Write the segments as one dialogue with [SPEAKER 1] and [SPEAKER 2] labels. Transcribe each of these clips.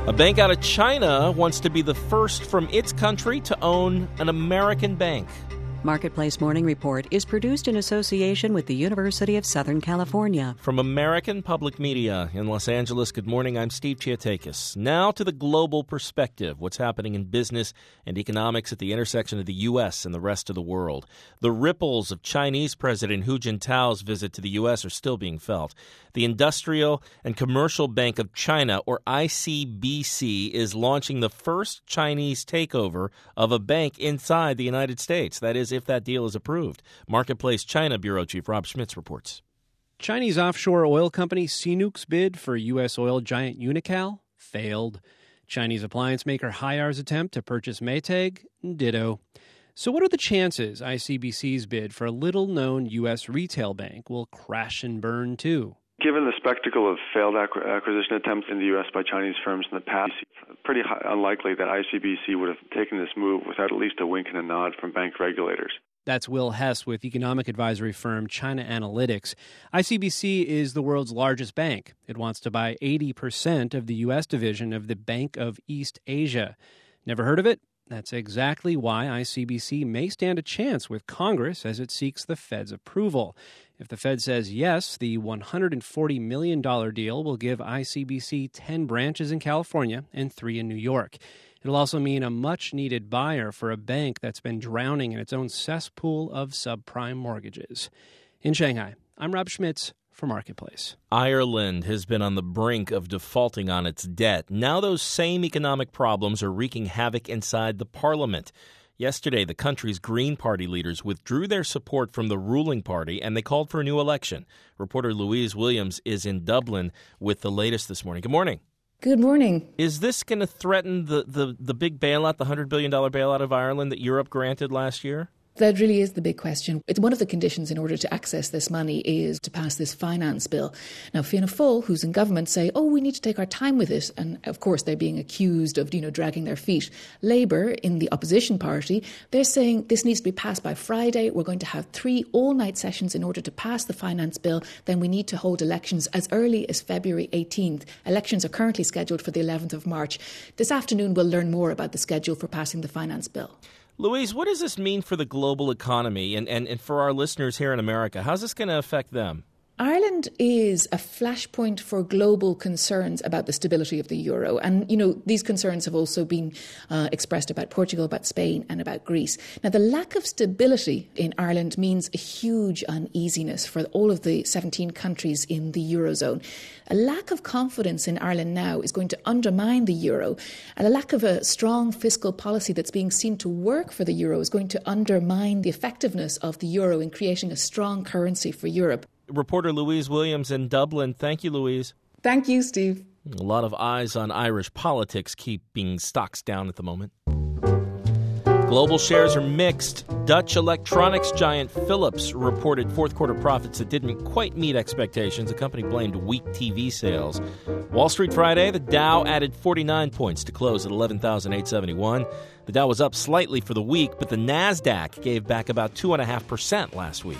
[SPEAKER 1] A bank out of China wants to be the first from its country to own an American bank.
[SPEAKER 2] Marketplace Morning Report is produced in association with the University of Southern California.
[SPEAKER 1] From American Public Media in Los Angeles, good morning. I'm Steve Chiatakis. Now to the global perspective, what's happening in business and economics at the intersection of the U.S. and the rest of the world. The ripples of Chinese President Hu Jintao's visit to the U.S. are still being felt. The Industrial and Commercial Bank of China, or ICBC, is launching the first Chinese takeover of a bank inside the United States. That is, if that deal is approved. Marketplace China Bureau Chief Rob Schmitz reports.
[SPEAKER 3] Chinese offshore oil company CNOOC's bid for U.S. oil giant Unocal failed. Chinese appliance maker Haiyar's attempt to purchase Maytag, ditto. So what are the chances ICBC's bid for a little-known U.S. retail bank will crash and burn too?
[SPEAKER 4] Given the spectacle of failed acquisition attempts in the U.S. by Chinese firms in the past, it's pretty unlikely that ICBC would have taken this move without at least a wink and a nod from bank regulators.
[SPEAKER 3] That's Will Hess with economic advisory firm China Analytics. ICBC is the world's largest bank. It wants to buy 80% of the U.S. division of the Bank of East Asia. Never heard of it? That's exactly why ICBC may stand a chance with Congress as it seeks the Fed's approval. If the Fed says yes, the $140 million deal will give ICBC 10 branches in California and 3 in New York. It'll also mean a much-needed buyer for a bank that's been drowning in its own cesspool of subprime mortgages. In Shanghai, I'm Rob Schmitz for Marketplace.
[SPEAKER 1] Ireland has been on the brink of defaulting on its debt. Now those same economic problems are wreaking havoc inside the parliament. Yesterday, the country's Green Party leaders withdrew their support from the ruling party, and they called for a new election. Reporter Louise Williams is in Dublin with the latest this morning. Good morning.
[SPEAKER 5] Good morning.
[SPEAKER 1] Is this going to threaten the big bailout, the $100 billion bailout of Ireland that Europe granted last year?
[SPEAKER 5] That really is the big question. It's one of the conditions in order to access this money is to pass this finance bill. Now, Fianna Fáil, who's in government, say, we need to take our time with it. And of course, they're being accused of, dragging their feet. Labour, in the opposition party, they're saying this needs to be passed by Friday. We're going to have 3 all-night sessions in order to pass the finance bill. Then we need to hold elections as early as February 18th. Elections are currently scheduled for the 11th of March. This afternoon, we'll learn more about the schedule for passing the finance bill.
[SPEAKER 1] Louise, what does this mean for the global economy and for our listeners here in America? How's this going to affect them?
[SPEAKER 5] Ireland is a flashpoint for global concerns about the stability of the euro. And, these concerns have also been expressed about Portugal, about Spain and about Greece. Now, the lack of stability in Ireland means a huge uneasiness for all of the 17 countries in the eurozone. A lack of confidence in Ireland now is going to undermine the euro. And a lack of a strong fiscal policy that's being seen to work for the euro is going to undermine the effectiveness of the euro in creating a strong currency for Europe.
[SPEAKER 1] Reporter Louise Williams in Dublin. Thank you, Louise.
[SPEAKER 5] Thank you, Steve.
[SPEAKER 1] A lot of eyes on Irish politics keeping stocks down at the moment. Global shares are mixed. Dutch electronics giant Philips reported fourth quarter profits that didn't quite meet expectations. The company blamed weak TV sales. Wall Street Friday, the Dow added 49 points to close at 11,871. The Dow was up slightly for the week, but the NASDAQ gave back about 2.5% last week.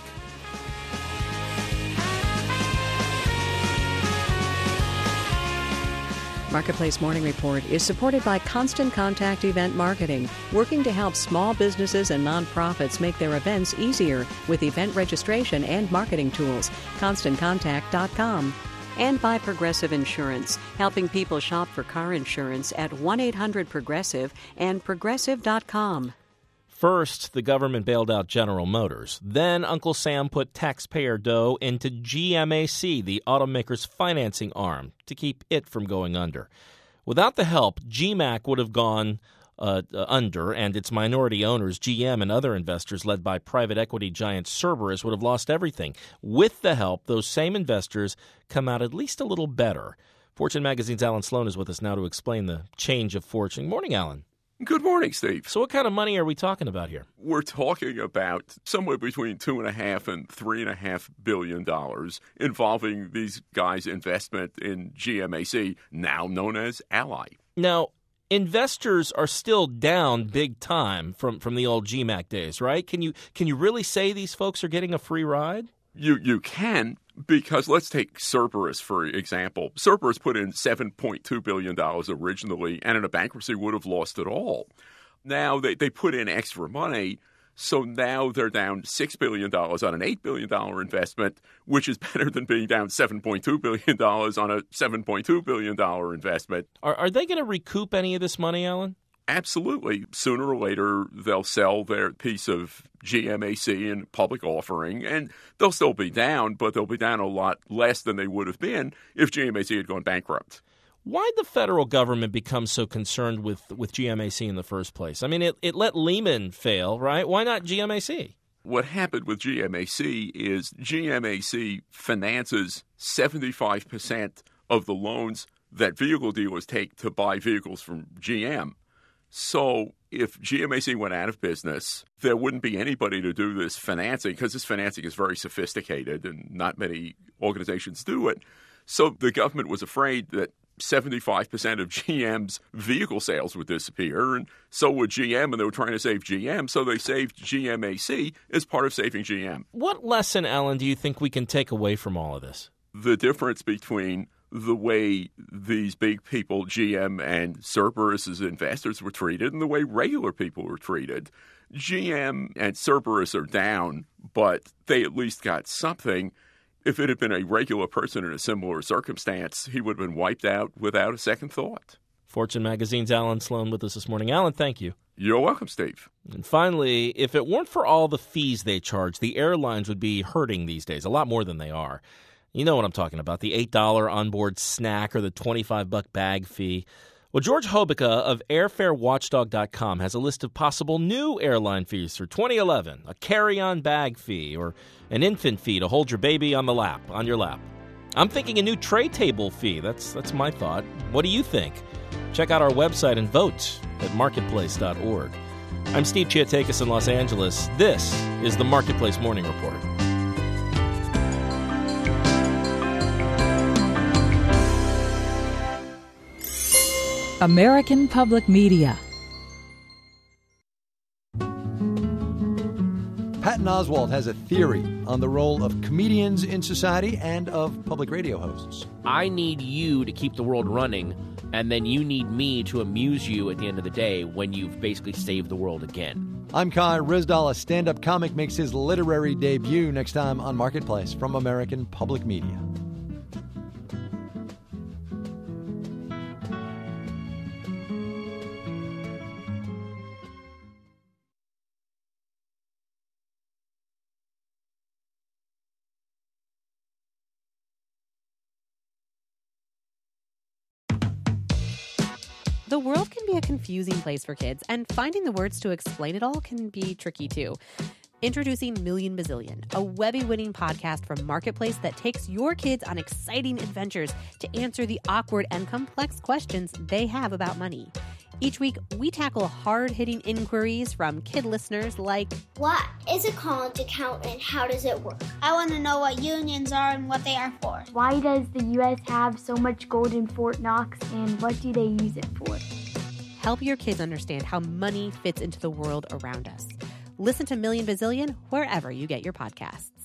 [SPEAKER 2] Marketplace Morning Report is supported by Constant Contact Event Marketing, working to help small businesses and nonprofits make their events easier with event registration and marketing tools. ConstantContact.com. And by Progressive Insurance, helping people shop for car insurance at 1-800-PROGRESSIVE and Progressive.com.
[SPEAKER 1] First, the government bailed out General Motors. Then Uncle Sam put taxpayer dough into GMAC, the automaker's financing arm, to keep it from going under. Without the help, GMAC would have gone under, and its minority owners, GM and other investors led by private equity giant Cerberus, would have lost everything. With the help, those same investors come out at least a little better. Fortune Magazine's Alan Sloan is with us now to explain the change of fortune. Morning, Alan.
[SPEAKER 6] Good morning, Steve.
[SPEAKER 1] So what kind of money are we talking about here?
[SPEAKER 6] We're talking about somewhere between $2.5 and $3.5 billion involving these guys' investment in GMAC, now known as Ally.
[SPEAKER 1] Now, investors are still down big time from the old GMAC days, right? Can you really say these folks are getting a free ride?
[SPEAKER 6] You can, Because let's take Cerberus, for example. Cerberus put in $7.2 billion originally, and in a bankruptcy would have lost it all. Now they put in extra money, so now they're down $6 billion on an $8 billion investment, which is better than being down $7.2 billion on a $7.2 billion investment.
[SPEAKER 1] Are they going to recoup any of this money, Alan?
[SPEAKER 6] Absolutely. Sooner or later, they'll sell their piece of GMAC in public offering, and they'll still be down, but they'll be down a lot less than they would have been if GMAC had gone bankrupt.
[SPEAKER 1] Why'd the federal government become so concerned with GMAC in the first place? I mean, it let Lehman fail, right? Why not GMAC?
[SPEAKER 6] What happened with GMAC is GMAC finances 75% of the loans that vehicle dealers take to buy vehicles from GM. So if GMAC went out of business, there wouldn't be anybody to do this financing because this financing is very sophisticated and not many organizations do it. So the government was afraid that 75% of GM's vehicle sales would disappear, and so would GM, and they were trying to save GM, so they saved GMAC as part of saving GM.
[SPEAKER 1] What lesson, Alan, do you think we can take away from all of this?
[SPEAKER 6] The difference between the way these big people, GM and Cerberus as investors, were treated and the way regular people were treated. GM and Cerberus are down, but they at least got something. If it had been a regular person in a similar circumstance, he would have been wiped out without a second thought.
[SPEAKER 1] Fortune Magazine's Alan Sloan with us this morning. Alan, thank you.
[SPEAKER 6] You're welcome, Steve.
[SPEAKER 1] And finally, if it weren't for all the fees they charge, the airlines would be hurting these days, a lot more than they are. You know what I'm talking about, the $8 onboard snack or the $25 bag fee. Well, George Hobica of airfarewatchdog.com has a list of possible new airline fees for 2011, a carry-on bag fee or an infant fee to hold your baby on your lap. I'm thinking a new tray table fee. That's my thought. What do you think? Check out our website and vote at marketplace.org. I'm Steve Chiatakis in Los Angeles. This is the Marketplace Morning Report.
[SPEAKER 7] American Public Media.
[SPEAKER 8] Patton Oswalt has a theory on the role of comedians in society and of public radio hosts.
[SPEAKER 9] I need you to keep the world running, and then you need me to amuse you at the end of the day when you've basically saved the world again.
[SPEAKER 8] I'm Kai Rizdal. A stand-up comic makes his literary debut next time on Marketplace from American Public Media.
[SPEAKER 10] The world can be a confusing place for kids, and finding the words to explain it all can be tricky too. Introducing Million Bazillion, a Webby-winning podcast from Marketplace that takes your kids on exciting adventures to answer the awkward and complex questions they have about money. Each week, we tackle hard-hitting inquiries from kid listeners like,
[SPEAKER 11] what is a college account and how does it work? I want to know what unions are and what they are for.
[SPEAKER 12] Why does the U.S. have so much gold in Fort Knox and what do they use it for?
[SPEAKER 10] Help your kids understand how money fits into the world around us. Listen to Million Bazillion wherever you get your podcasts.